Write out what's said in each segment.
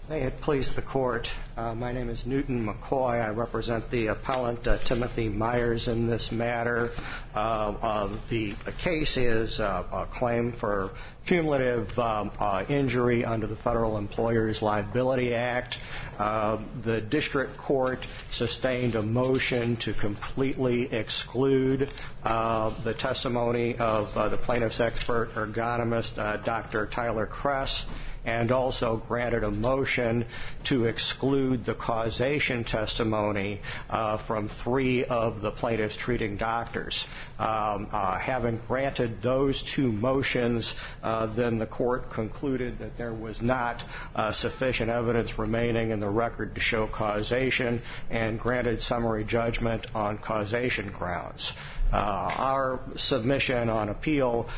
May it please the Court, my name is Newton McCoy. I represent the appellant Timothy Myers in this matter. The case is a claim for cumulative injury under the Federal Employers Liability Act. The district court sustained a motion to completely exclude the testimony of the plaintiff's expert ergonomist, Dr. Tyler Kress, and also granted a motion to exclude the causation testimony from 3 of the plaintiff's treating doctors. Having granted those 2 motions, then the court concluded that there was not sufficient evidence remaining in the record to show causation and granted summary judgment on causation grounds. Our submission on appeal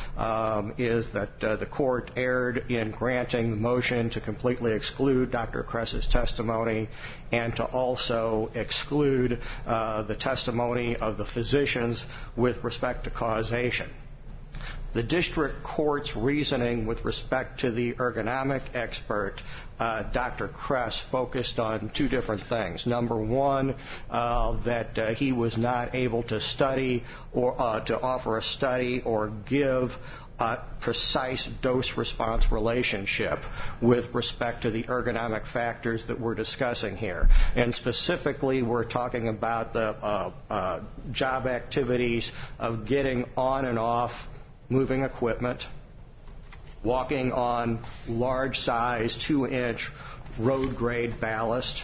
is that the court erred in granting the motion to completely exclude Dr. Kress's testimony and to also exclude the testimony of the physicians with respect to causation. The district court's reasoning with respect to the ergonomic expert, Dr. Kress, focused on 2 different things. Number one, that he was not able to study or to offer a study or give a precise dose-response relationship with respect to the ergonomic factors that we're discussing here. And specifically, we're talking about the job activities of getting on and off moving equipment, walking on large-size 2-inch road-grade ballast,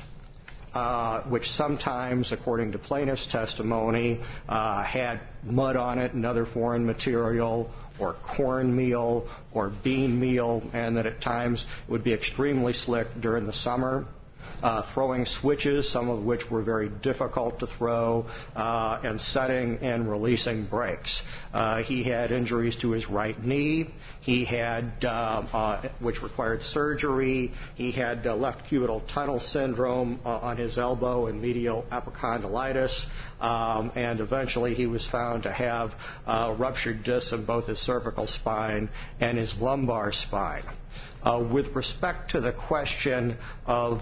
which sometimes, according to plaintiff's testimony, had mud on it and other foreign material, or cornmeal or bean meal, and that at times it would be extremely slick during the summer. Throwing switches, some of which were very difficult to throw, and setting and releasing brakes. He had injuries to his right knee. He had, which required surgery. He had left cubital tunnel syndrome on his elbow and medial epicondylitis. And eventually he was found to have ruptured discs in both his cervical spine and his lumbar spine. With respect to the question of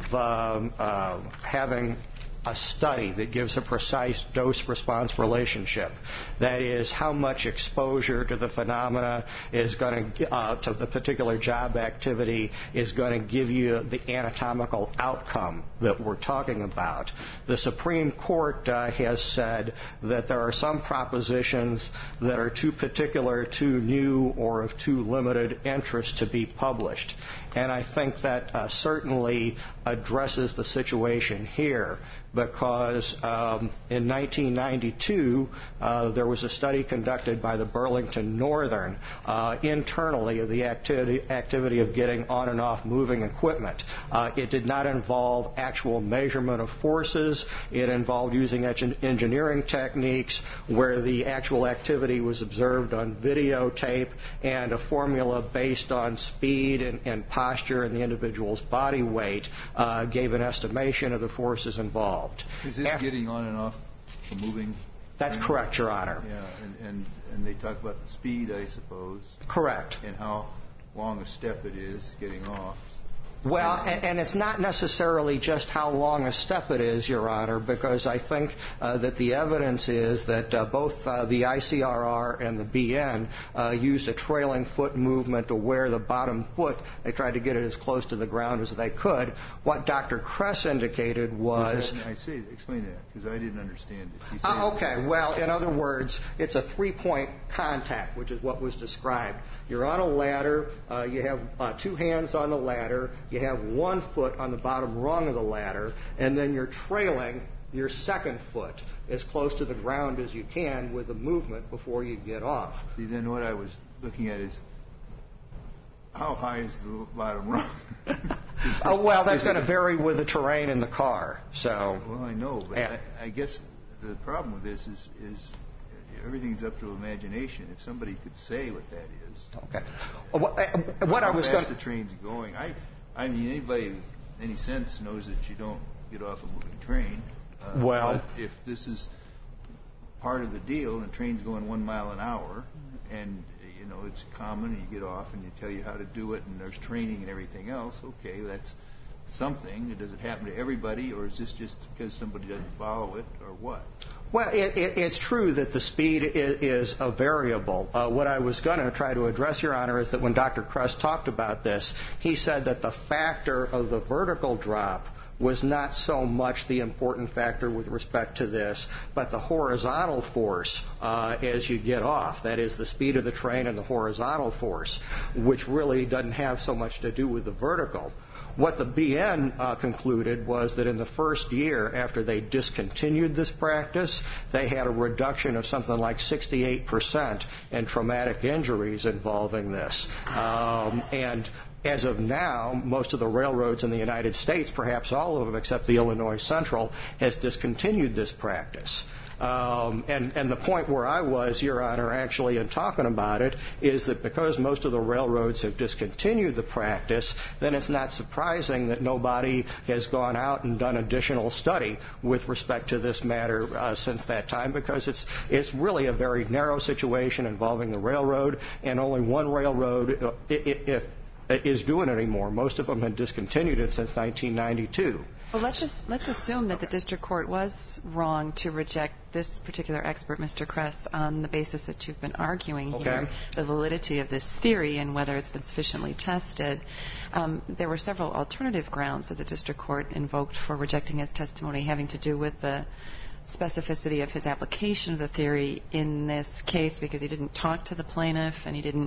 having a study that gives a precise dose-response relationship, that is, how much exposure to the phenomena is going to the particular job activity is going to give you the anatomical outcome that we're talking about. The Supreme Court has said that there are some propositions that are too particular, too new, or of too limited interest to be published. And I think that certainly addresses the situation here, because in 1992 there was a study conducted by the Burlington Northern internally of the activity of getting on and off moving equipment. It did not involve actual measurement of forces. It involved using engineering techniques where the actual activity was observed on videotape, and a formula based on speed and posture and the individual's body weight gave an estimation of the forces involved. Is this getting on and off the moving? That's correct, Your Honor. Yeah, and they talk about the speed, I suppose. Correct. And how long a step it is getting off. Well, and it's not necessarily just how long a step it is, Your Honor, because I think that the evidence is that both the ICRR and the BN used a trailing foot movement to where the bottom foot, they tried to get it as close to the ground as they could. What Dr. Kress indicated was... Explain that, because I didn't understand it. Okay, well, in other words, it's a 3-point contact, which is what was described. You're on a ladder, you have 2 hands on the ladder, you have 1 foot on the bottom rung of the ladder, and then you're trailing your 2nd foot as close to the ground as you can with the movement before you get off. See, then what I was looking at is, how high is the bottom rung? Well, that's going to vary with the terrain in the car. So. Well, I know, but I guess the problem with this is everything's up to imagination. If somebody could say what that is. Okay. What I was going. How fast the train's going? I mean, anybody with any sense knows that you don't get off a moving train. Well, but if this is part of the deal, and the train's going 1 mile an hour, and you know it's common, and you get off, and you tell you how to do it, and there's training and everything else. Okay, something. Does it happen to everybody, or is this just because somebody doesn't follow it, or what? Well, it's true that the speed is a variable. What I was going to try to address, Your Honor, is that when Dr. Kress talked about this, he said that the factor of the vertical drop was not so much the important factor with respect to this, but the horizontal force as you get off. That is, the speed of the train and the horizontal force, which really doesn't have so much to do with the vertical. What the BN concluded was that in the first year after they discontinued this practice, they had a reduction of something like 68% in traumatic injuries involving this. And as of now, most of the railroads in the United States, perhaps all of them except the Illinois Central, has discontinued this practice. And the point where I was, Your Honor, actually in talking about it, is that because most of the railroads have discontinued the practice, then it's not surprising that nobody has gone out and done additional study with respect to this matter since that time, because it's really a very narrow situation involving the railroad, and only one railroad is doing it anymore. Most of them had discontinued it since 1992. Well, let's assume that the district court was wrong to reject this particular expert, Mr. Kress, on the basis that you've been arguing here, the validity of this theory and whether it's been sufficiently tested. There were several alternative grounds that the district court invoked for rejecting his testimony, having to do with the specificity of his application of the theory in this case, because he didn't talk to the plaintiff and he didn't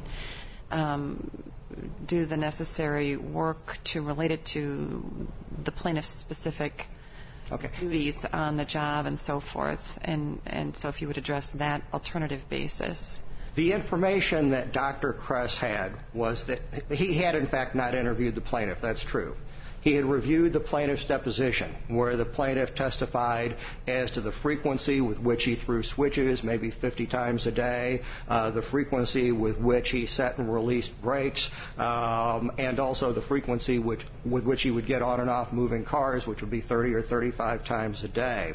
do the necessary work to relate it to the plaintiff's specific duties on the job and so forth. And so if you would address that alternative basis. The information that Dr. Kress had was that he had, in fact, not interviewed the plaintiff. That's true. He had reviewed the plaintiff's deposition, where the plaintiff testified as to the frequency with which he threw switches, maybe 50 times a day, the frequency with which he set and released brakes, and also the frequency with which he would get on and off moving cars, which would be 30 or 35 times a day.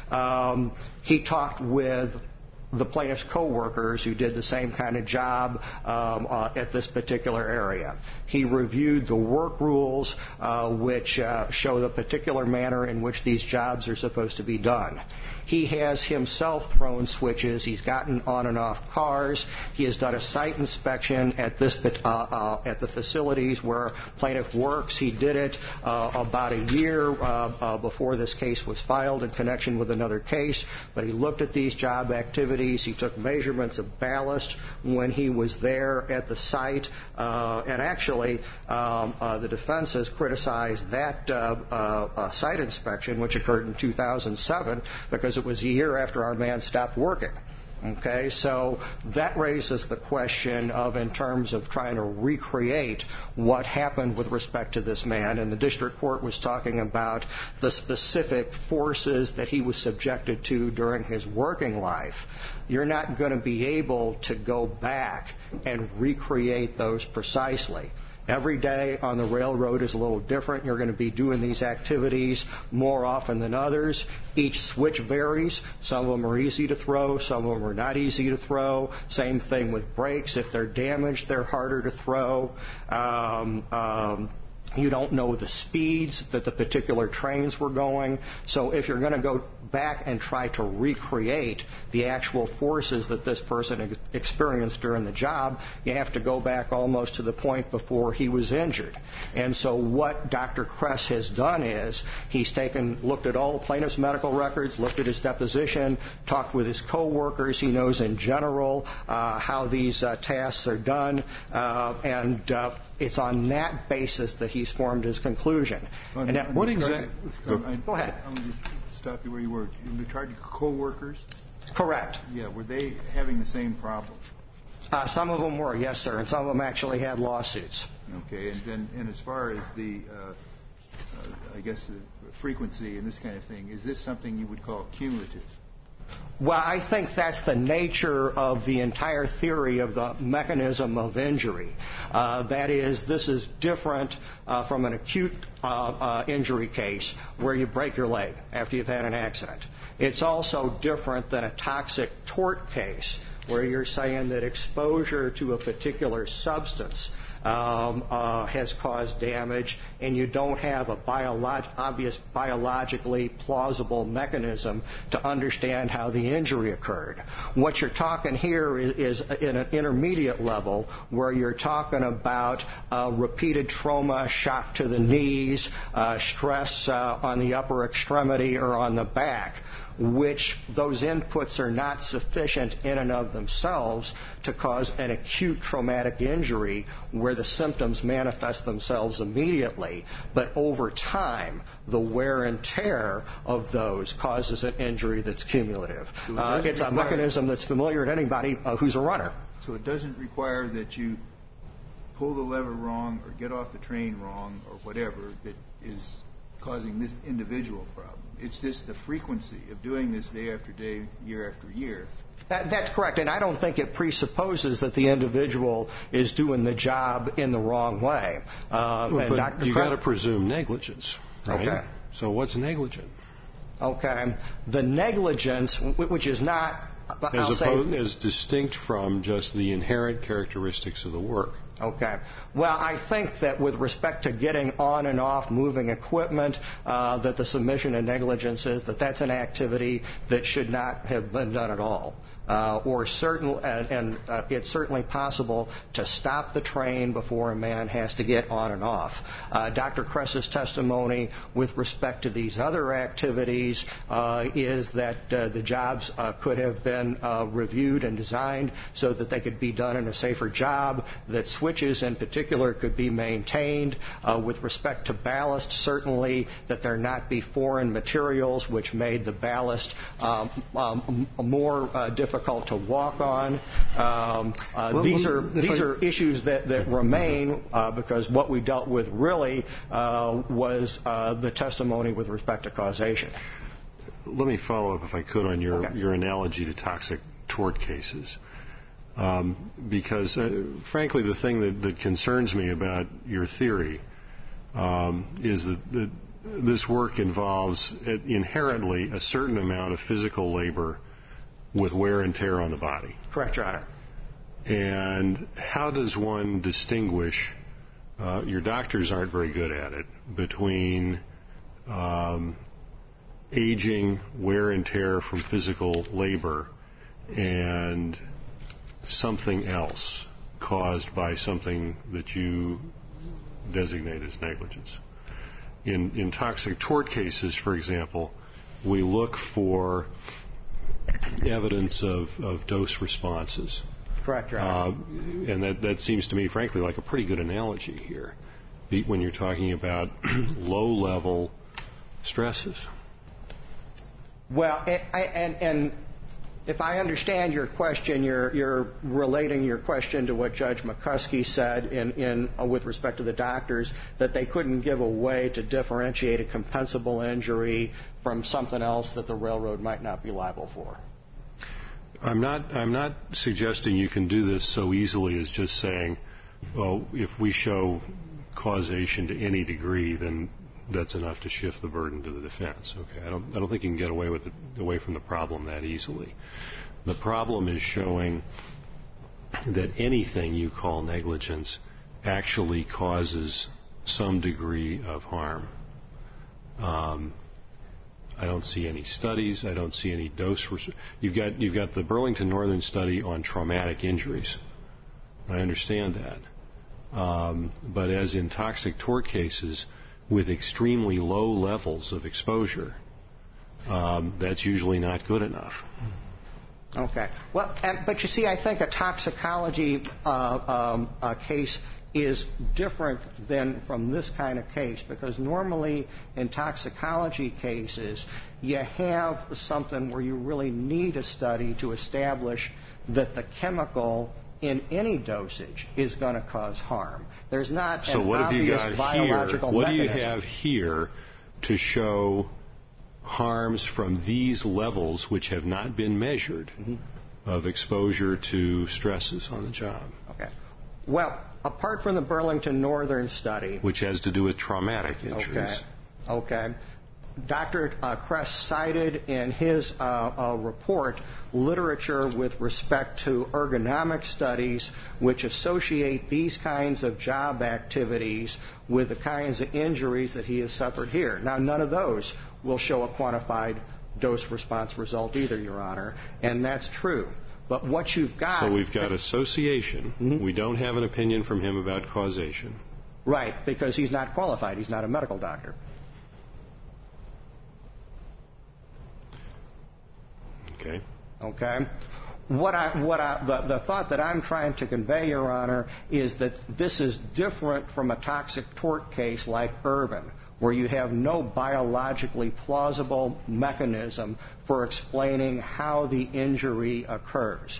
He talked with the plaintiff's co-workers who did the same kind of job at this particular area. He reviewed the work rules which show the particular manner in which these jobs are supposed to be done. He has himself thrown switches. He's gotten on and off cars. He has done a site inspection at the facilities where plaintiff works. He did it about a year before this case was filed in connection with another case. But he looked at these job activities. He took measurements of ballast when he was there at the site. And actually, the defense has criticized that site inspection, which occurred in 2007, because it was a year after our man stopped working. Okay, so that raises the question of, in terms of trying to recreate what happened with respect to this man, and the district court was talking about the specific forces that he was subjected to during his working life. You're not going to be able to go back and recreate those precisely. Every day on the railroad is a little different. You're going to be doing these activities more often than others. Each switch varies. Some of them are easy to throw. Some of them are not easy to throw. Same thing with brakes. If they're damaged, they're harder to throw. You don't know the speeds that the particular trains were going. So if you're going to go back and try to recreate the actual forces that this person experienced during the job, you have to go back almost to the point before he was injured. And so what Dr. Kress has done is he's looked at all the plaintiff's medical records, looked at his deposition, talked with his co-workers. He knows in general how these tasks are done, and it's on that basis that he's formed his conclusion. Go ahead. I'm going to just stop you where you were. In regard to co-workers? Correct. Yeah, were they having the same problem? Some of them were, yes, sir, and some of them actually had lawsuits. Okay, and as far as the, I guess, the frequency and this kind of thing, is this something you would call cumulative? Well, I think that's the nature of the entire theory of the mechanism of injury. That is, this is different from an acute injury case where you break your leg after you've had an accident. It's also different than a toxic tort case where you're saying that exposure to a particular substance has caused damage, and you don't have a obvious biologically plausible mechanism to understand how the injury occurred. What you're talking here is in an intermediate level where you're talking about repeated trauma, shock to the knees, stress on the upper extremity or on the back, which those inputs are not sufficient in and of themselves to cause an acute traumatic injury where the symptoms manifest themselves immediately. But over time, the wear and tear of those causes an injury that's cumulative. It's a mechanism that's familiar to anybody who's a runner. So it doesn't require that you pull the lever wrong or get off the train wrong or whatever that is causing this individual problem. It's just the frequency of doing this day after day, year after year. That's correct, and I don't think it presupposes that the individual is doing the job in the wrong way. But you got to presume negligence, right? Okay. So what's negligent? Okay. The negligence, which is not... As distinct from just the inherent characteristics of the work. Okay. Well, I think that with respect to getting on and off moving equipment, that the submission of negligence is that that's an activity that should not have been done at all. It's certainly possible to stop the train before a man has to get on and off. Dr. Kress's testimony with respect to these other activities is that the jobs could have been reviewed and designed so that they could be done in a safer job, that switches in particular could be maintained. With respect to ballast, certainly that there not be foreign materials which made the ballast more difficult to walk on. These are issues that remain because what we dealt with really was the testimony with respect to causation. Let me follow up, if I could, on your analogy to toxic tort cases. Because, frankly, the thing that concerns me about your theory is that this work involves inherently a certain amount of physical labor with wear and tear on the body. Correct, Your Honor. And how does one distinguish, your doctors aren't very good at it, between aging, wear and tear from physical labor, and something else caused by something that you designate as negligence? In toxic tort cases, for example, we look for evidence of dose responses. Correct, Your Honor. And that seems to me, frankly, like a pretty good analogy here when you're talking about low-level stresses. Well, and if I understand your question, you're relating your question to what Judge McCuskey said with respect to the doctors, that they couldn't give a way to differentiate a compensable injury from something else that the railroad might not be liable for. I'm not suggesting you can do this so easily as just saying, well, if we show causation to any degree, then that's enough to shift the burden to the defense. Okay, I don't think you can get away from the problem that easily. The problem is showing that anything you call negligence actually causes some degree of harm. I don't see any studies. I don't see any dose. You've got the Burlington Northern study on traumatic injuries. I understand that. But as in toxic tort cases, with extremely low levels of exposure, that's usually not good enough. Okay. Well, but you see, I think a toxicology case is different than from this kind of case, because normally in toxicology cases you have something where you really need a study to establish that the chemical in any dosage is going to cause harm. There's not an obvious biological mechanism. What do you have here to show harms from these levels which have not been measured of exposure to stresses on the job? Okay. Well, apart from the Burlington Northern study, which has to do with traumatic injuries. Okay. Dr. Kress cited in his report literature with respect to ergonomic studies which associate these kinds of job activities with the kinds of injuries that he has suffered here. Now, none of those will show a quantified dose-response result either, Your Honor, and that's true. But what you've got... So we've got association. Mm-hmm. We don't have an opinion from him about causation. Right, because he's not qualified. He's not a medical doctor. Okay. The thought that I'm trying to convey, Your Honor, is that this is different from a toxic tort case like Urban, where you have no biologically plausible mechanism for explaining how the injury occurs.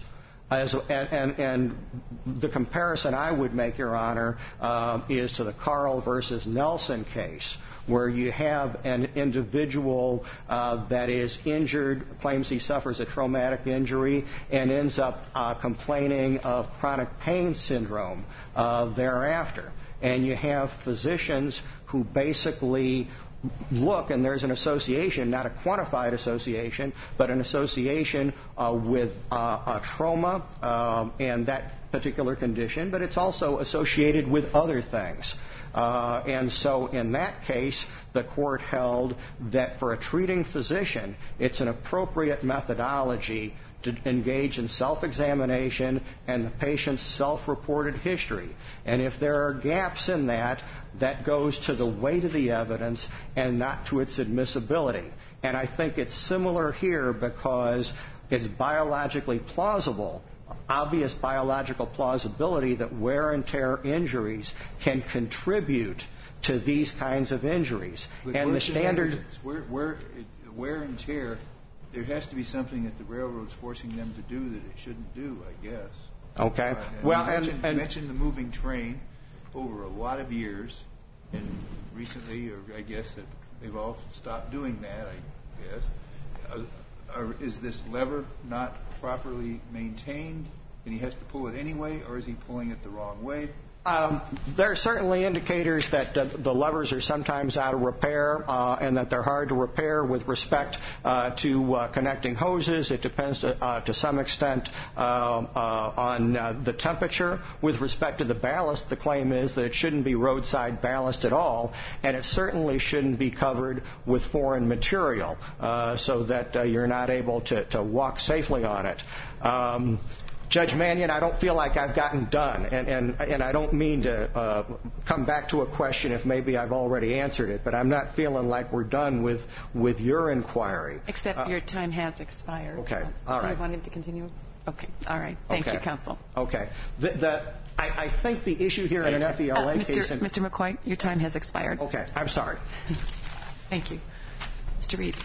And the comparison I would make, Your Honor, is to the Carl versus Nelson case, where you have an individual that is injured, claims he suffers a traumatic injury, and ends up complaining of chronic pain syndrome thereafter. And you have physicians who basically look, and there's an association, not a quantified association, but an association with a trauma and that particular condition, but it's also associated with other things. And so in that case, the court held that for a treating physician, it's an appropriate methodology to engage in self-examination and the patient's self-reported history. And if there are gaps in that, that goes to the weight of the evidence and not to its admissibility. And I think it's similar here because it's biologically plausible, obvious biological plausibility that wear and tear injuries can contribute to these kinds of injuries. But and the standard wear and tear, there has to be something that the railroad's forcing them to do that it shouldn't do, I guess. Okay. You mentioned the moving train over a lot of years, and recently, or I guess that they've all stopped doing that, I guess. Is this lever not properly maintained, and he has to pull it anyway, or is he pulling it the wrong way? There are certainly indicators that the levers are sometimes out of repair and that they're hard to repair with respect to connecting hoses. It depends to some extent on the temperature. With respect to the ballast, the claim is that it shouldn't be roadside ballast at all, and it certainly shouldn't be covered with foreign material so that you're not able to walk safely on it. Judge Mannion, I don't feel like I've gotten done, and I don't mean to come back to a question if maybe I've already answered it, but I'm not feeling like we're done with your inquiry. Except your time has expired. Okay, all right. Do you want him to continue? Okay, all right. Thank you, counsel. Okay. I think the issue here in an FELA case... Mr. McCoy, your time has expired. Okay, I'm sorry. Thank you. Mr. Reeds.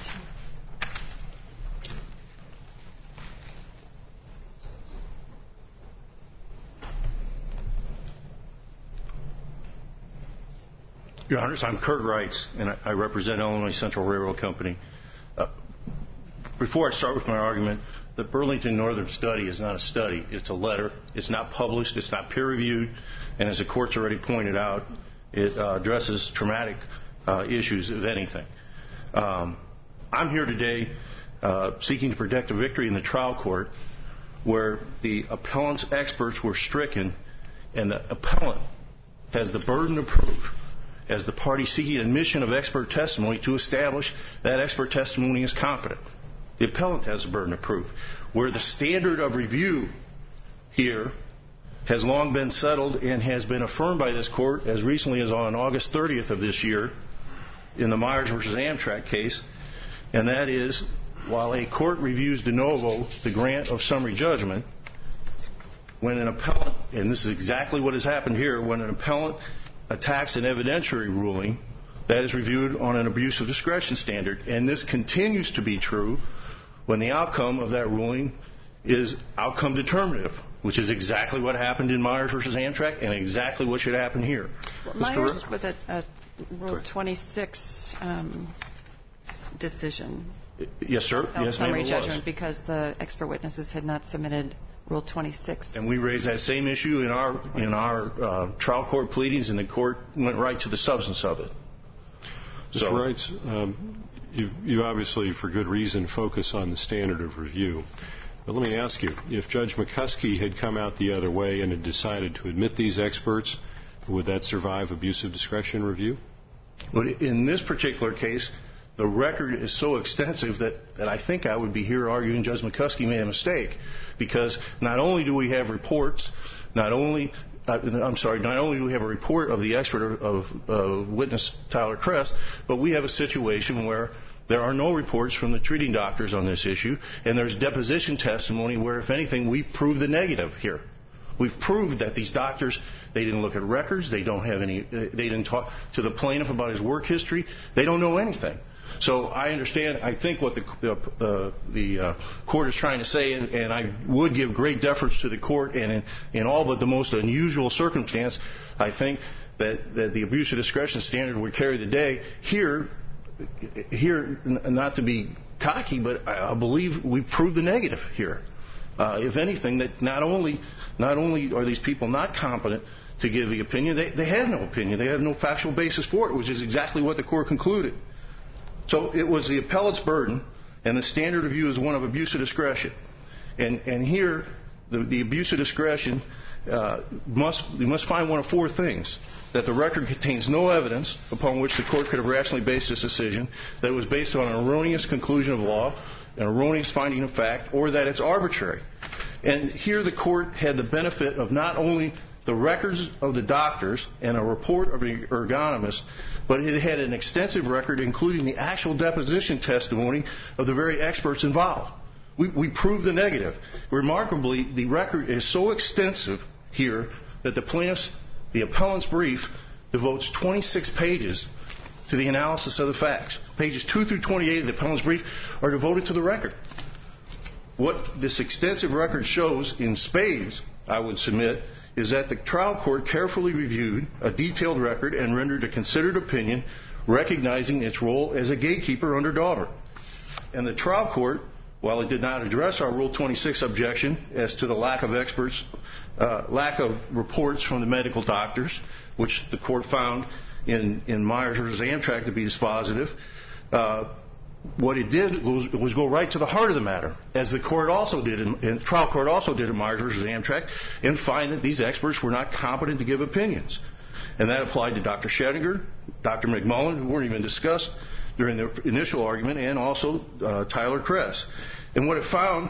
Your Honors, I'm Kurt Reitz, and I represent Illinois Central Railroad Company. Before I start with my argument, the Burlington Northern study is not a study. It's a letter. It's not published. It's not peer-reviewed. And as the Court's already pointed out, it addresses traumatic issues, if anything. I'm here today seeking to protect a victory in the trial court where the appellant's experts were stricken, and the appellant has the burden of proof as the party seeking admission of expert testimony to establish that expert testimony is competent. The appellant has the burden of proof. Where the standard of review here has long been settled and has been affirmed by this Court as recently as on August 30th of this year in the Myers v. Amtrak case, and that is, while a court reviews de novo the grant of summary judgment, when an appellant, and this is exactly what has happened here, when an appellant attacks an evidentiary ruling, that is reviewed on an abuse of discretion standard. And this continues to be true when the outcome of that ruling is outcome determinative, which is exactly what happened in Myers v. Amtrak and exactly what should happen here. Well, Myers was a Rule 26 decision. Yes, sir. Yes, ma'am, summary it judgment was. Because the expert witnesses had not submitted Rule 26. And we raised that same issue in our trial court pleadings, and the court went right to the substance of it. Mr. Reitz, you obviously, for good reason, focus on the standard of review. But let me ask you, if Judge McCuskey had come out the other way and had decided to admit these experts, would that survive abuse of discretion review? But in this particular case, the record is so extensive that I think I would be here arguing Judge McCuskey made a mistake, because not only do we have reports, not only do we have a report of the expert of witness Tyler Kress, but we have a situation where there are no reports from the treating doctors on this issue, and there's deposition testimony where, if anything, we've proved the negative here. We've proved that these doctors, they didn't look at records, they didn't talk to the plaintiff about his work history, they don't know anything. So I understand, I think what the court is trying to say, and I would give great deference to the court, and in all but the most unusual circumstance, I think that the abuse of discretion standard would carry the day. Here, not to be cocky, but I believe we've proved the negative here. If anything, that not only are these people not competent to give the opinion, they have no opinion. They have no factual basis for it, which is exactly what the court concluded. So it was the appellate's burden, and the standard of view is one of abuse of discretion. And here, the abuse of discretion must find one of four things: that the record contains no evidence upon which the court could have rationally based this decision, that it was based on an erroneous conclusion of law, an erroneous finding of fact, or that it's arbitrary. And here the court had the benefit of not only the records of the doctors and a report of the ergonomist, but it had an extensive record including the actual deposition testimony of the very experts involved. We proved the negative. Remarkably, the record is so extensive here that the appellant's brief devotes 26 pages to the analysis of the facts. Pages 2 through 28 of the appellant's brief are devoted to the record. What this extensive record shows in spades, I would submit, is that the trial court carefully reviewed a detailed record and rendered a considered opinion, recognizing its role as a gatekeeper under Daubert. And the trial court, while it did not address our Rule 26 objection as to the lack of reports from the medical doctors, which the court found in Myers v. Amtrak to be dispositive, what it did was go right to the heart of the matter, as the court also did, and trial court also did in Myers v. Amtrak, and find that these experts were not competent to give opinions. And that applied to Dr. Schettinger, Dr. McMullen, who weren't even discussed during the initial argument, and also Tyler Kress. And what it found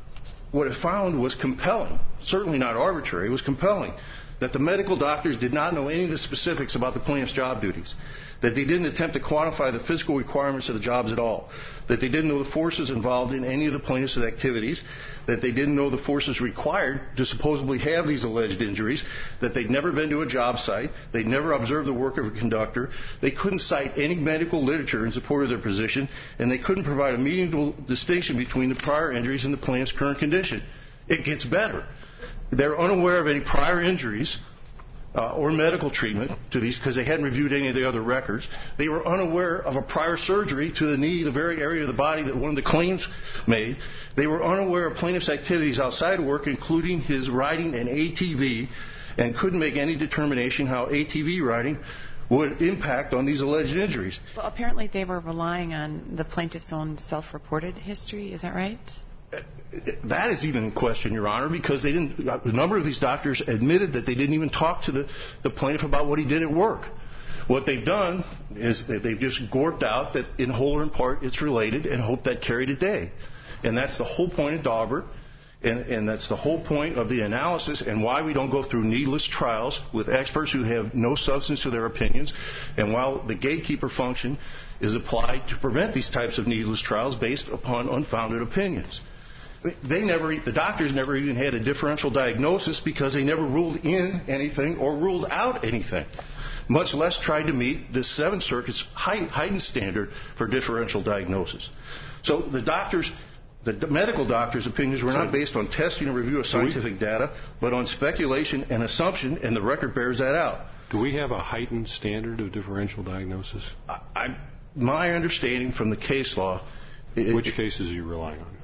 was compelling, certainly not arbitrary, it was compelling, that the medical doctors did not know any of the specifics about the plaintiff's job duties, that they didn't attempt to quantify the physical requirements of the jobs at all, that they didn't know the forces involved in any of the plaintiff's activities, that they didn't know the forces required to supposedly have these alleged injuries, that they'd never been to a job site, they'd never observed the work of a conductor, they couldn't cite any medical literature in support of their position, and they couldn't provide a meaningful distinction between the prior injuries and the plaintiff's current condition. It gets better. They're unaware of any prior injuries or medical treatment to these because they hadn't reviewed any of the other records. They were unaware of a prior surgery to the knee, the very area of the body that one of the claims made. They were unaware of plaintiff's activities outside of work, including his riding an ATV, and couldn't make any determination how ATV riding would impact on these alleged injuries. Well, apparently they were relying on the plaintiff's own self-reported history. Is that right? That is even in question, Your Honor, because a number of these doctors admitted that they didn't even talk to the plaintiff about what he did at work. What they've done is that they've just gorped out that in whole or in part it's related and hope that carried a day. And that's the whole point of Daubert, and that's the whole point of the analysis and why we don't go through needless trials with experts who have no substance to their opinions, and while the gatekeeper function is applied to prevent these types of needless trials based upon unfounded opinions. The doctors never even had a differential diagnosis because they never ruled in anything or ruled out anything, much less tried to meet the Seventh Circuit's heightened standard for differential diagnosis. So the medical doctors' opinions were not based on testing and review of scientific data, but on speculation and assumption, and the record bears that out. Do we have a heightened standard of differential diagnosis? My understanding from the case law... Which cases are you relying on?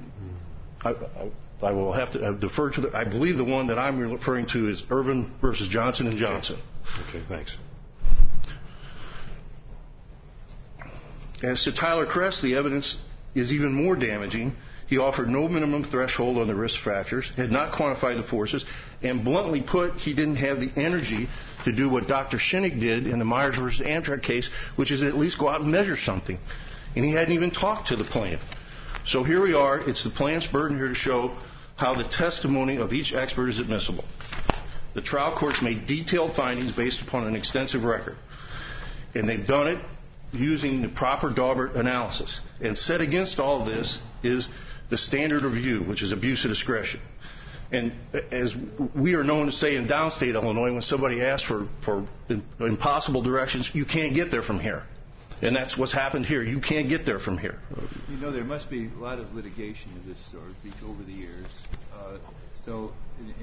I will have to defer to I believe the one that I'm referring to is Irvin versus Johnson & Johnson. Okay, thanks. As to Tyler Kress, the evidence is even more damaging. He offered no minimum threshold on the risk factors, had not quantified the forces, and bluntly put, he didn't have the energy to do what Dr. Shinnick did in the Myers versus Amtrak case, which is at least go out and measure something. And he hadn't even talked to the plaintiff. So here we are. It's the plaintiff's burden here to show how the testimony of each expert is admissible. The trial courts made detailed findings based upon an extensive record. And they've done it using the proper Daubert analysis. And set against all of this is the standard review, which is abuse of discretion. And as we are known to say in downstate Illinois, when somebody asks for impossible directions, you can't get there from here. And that's what's happened here. You can't get there from here. You know, there must be a lot of litigation of this sort over the years. So,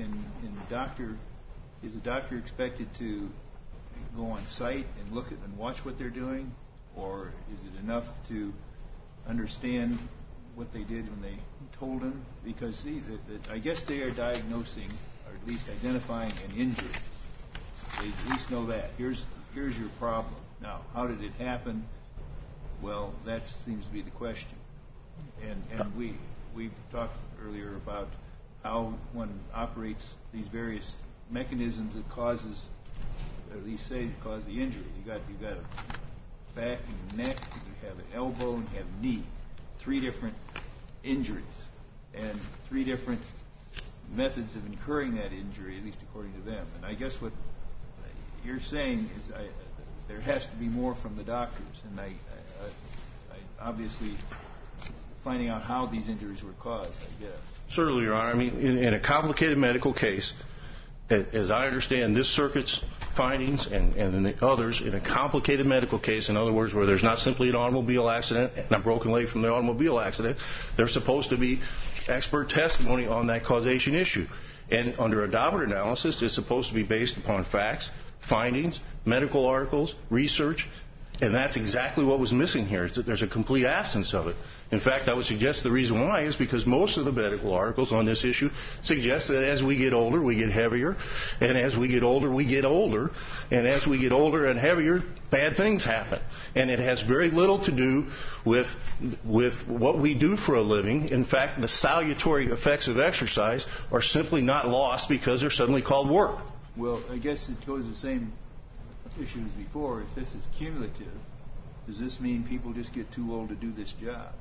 is a doctor expected to go on site and look at and watch what they're doing, or is it enough to understand what they did when they told him? Because see, I guess they are diagnosing, or at least identifying, an injury. They at least know that. Here's your problem. Now, how did it happen? Well, that seems to be the question. And we talked earlier about how one operates these various mechanisms that causes, or at least say cause the injury. You got a back and neck, you have an elbow, and you have a knee. 3 different injuries and 3 different methods of incurring that injury, at least according to them. And I guess what you're saying is there has to be more from the doctors, and I obviously finding out how these injuries were caused, I guess. Certainly, Your Honor. I mean, in a complicated medical case, as I understand this circuit's findings and the others, in a complicated medical case, in other words, where there's not simply an automobile accident and a broken leg from the automobile accident, there's supposed to be expert testimony on that causation issue. And under a Daubert analysis, it's supposed to be based upon facts, findings, medical articles, research, and that's exactly what was missing here. Is that there's a complete absence of it. In fact, I would suggest the reason why is because most of the medical articles on this issue suggest that as we get older, we get heavier, and as we get older, we get older, and as we get older and heavier, bad things happen. And it has very little to do with what we do for a living. In fact, the salutary effects of exercise are simply not lost because they're suddenly called work. Well, I guess it goes the same issue as before. If this is cumulative, does this mean people just get too old to do this job?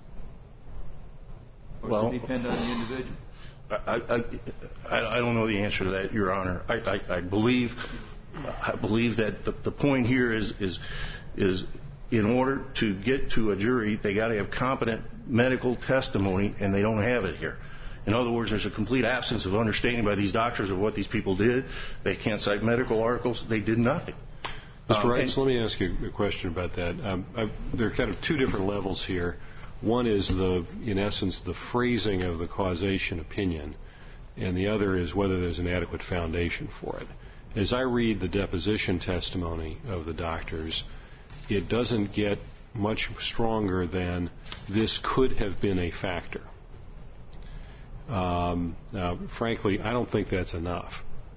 Or does it depend on the individual? I don't know the answer to that, Your Honor. I believe that the point here is in order to get to a jury, they got to have competent medical testimony, and they don't have it here. In other words, there's a complete absence of understanding by these doctors of what these people did. They can't cite medical articles. They did nothing. Mr. Wright, let me ask you a question about that. There are kind of 2 different levels here. One is, in essence, the phrasing of the causation opinion, and the other is whether there's an adequate foundation for it. As I read the deposition testimony of the doctors, it doesn't get much stronger than this could have been a factor. Now, frankly, I don't think that's enough.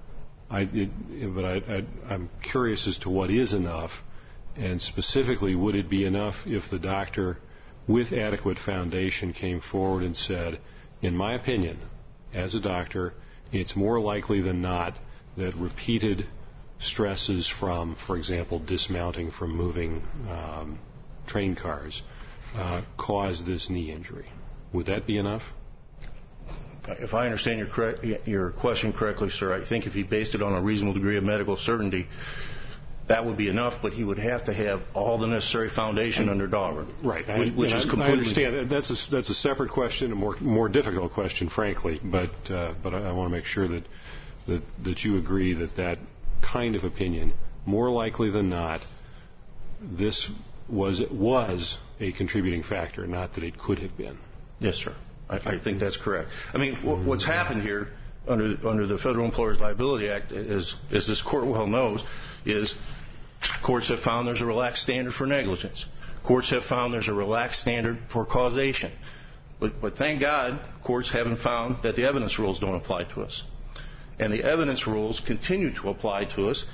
But I'm curious as to what is enough, and specifically, would it be enough if the doctor, with adequate foundation, came forward and said, in my opinion, as a doctor, it's more likely than not that repeated stresses from, for example, dismounting from moving train cars caused this knee injury. Would that be enough? If I understand your question correctly, sir, I think if he based it on a reasonable degree of medical certainty, that would be enough, but he would have to have all the necessary foundation under Daubert. Right. Which is completely... I understand. That's a separate question, a more difficult question, frankly, but I want to make sure that you agree that kind of opinion, more likely than not, this was a contributing factor, not that it could have been. Yes, sir. I think that's correct. I mean, what's happened here under the Federal Employers Liability Act, as this court well knows, is courts have found there's a relaxed standard for negligence. Courts have found there's a relaxed standard for causation. But thank God, courts haven't found that the evidence rules don't apply to us. And the evidence rules continue to apply to us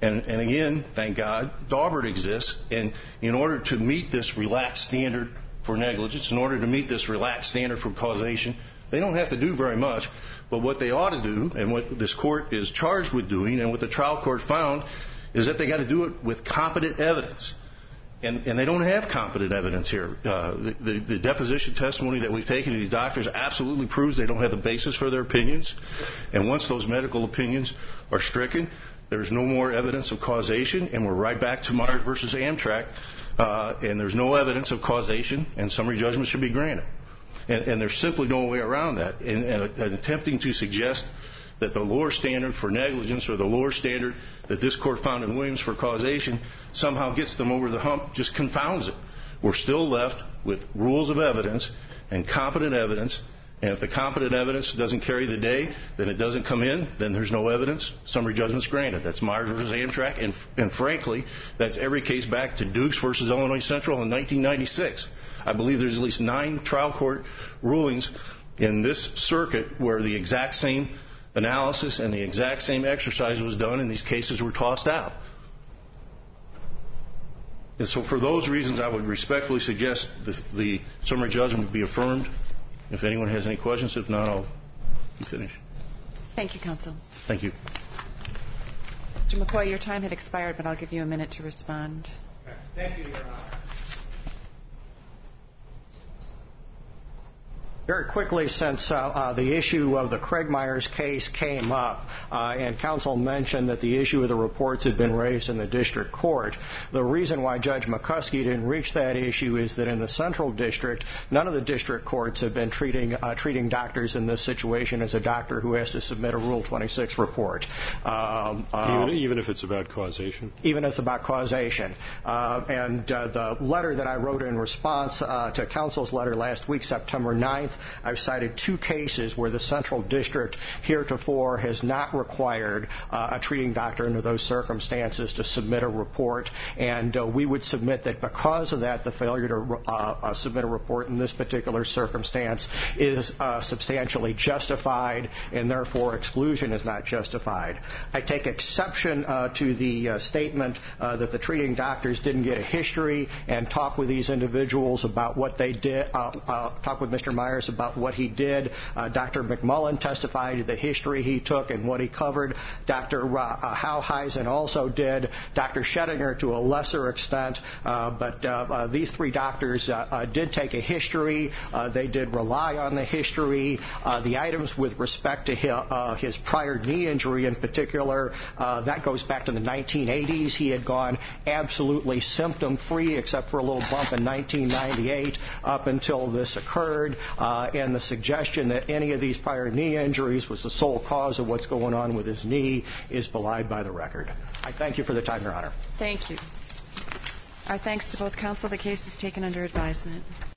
And again, thank God, Daubert exists. And in order to meet this relaxed standard for negligence, in order to meet this relaxed standard for causation, they don't have to do very much. But what they ought to do, and what this court is charged with doing, and what the trial court found, is that they got to do it with competent evidence. And they don't have competent evidence here. The deposition testimony that we've taken to these doctors absolutely proves they don't have the basis for their opinions. And once those medical opinions are stricken, there's no more evidence of causation, and we're right back to Myers versus Amtrak, and there's no evidence of causation, and summary judgment should be granted. And there's simply no way around that. And attempting to suggest that the lower standard for negligence or the lower standard that this court found in Williams for causation somehow gets them over the hump just confounds it. We're still left with rules of evidence and competent evidence, and if the competent evidence doesn't carry the day, then it doesn't come in, then there's no evidence, summary judgment's granted. That's Myers versus Amtrak, and frankly, that's every case back to Dukes versus Illinois Central in 1996. I believe there's at least 9 trial court rulings in this circuit where the exact same analysis and the exact same exercise was done, and these cases were tossed out. And so for those reasons, I would respectfully suggest the summary judgment be affirmed. If anyone has any questions, if not, I'll finish. Thank you, counsel. Thank you. Mr. McCoy, your time had expired, but I'll give you a minute to respond. Thank you, Your Honor. Very quickly, since the issue of the Craig Myers case came up, and counsel mentioned that the issue of the reports had been raised in the district court, the reason why Judge McCuskey didn't reach that issue is that in the Central District, none of the district courts have been treating doctors in this situation as a doctor who has to submit a Rule 26 report. Even if it's about causation? Even if it's about causation. And the letter that I wrote in response to counsel's letter last week, September 9th, I've cited 2 cases where the Central District heretofore has not required a treating doctor under those circumstances to submit a report, and we would submit that because of that, the failure to submit a report in this particular circumstance is substantially justified, and therefore exclusion is not justified. I take exception to the statement that the treating doctors didn't get a history and talk with these individuals about what they did, talk with Mr. Myers about what he did. Dr. McMullen testified to the history he took and what he covered. Dr. Hauheisen also did. Dr. Schettinger to a lesser extent. But these 3 doctors did take a history. They did rely on the history. The items with respect to his prior knee injury in particular, that goes back to the 1980s. He had gone absolutely symptom-free except for a little bump in 1998 up until this occurred. And the suggestion that any of these prior knee injuries was the sole cause of what's going on with his knee is belied by the record. I thank you for the time, Your Honor. Thank you. Our thanks to both counsel. The case is taken under advisement.